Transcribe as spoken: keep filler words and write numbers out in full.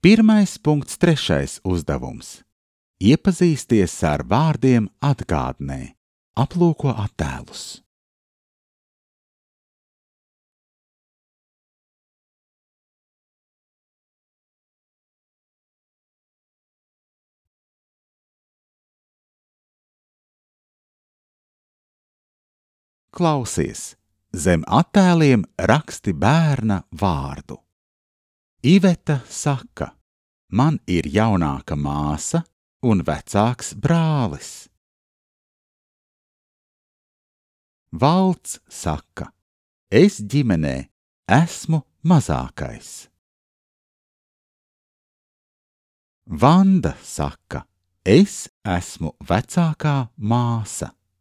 Pirmais punkts trešais uzdevums. Iepazīsties ar vārdiem atgādnē. Aplūko attēlus. Klausies, zem attēliem raksti bērna vārdu. Iveta saka, man ir jaunāka māsa un vecāks brālis. Valds saka, es ģimenē esmu mazākais. Vanda saka, es esmu vecākā māsa.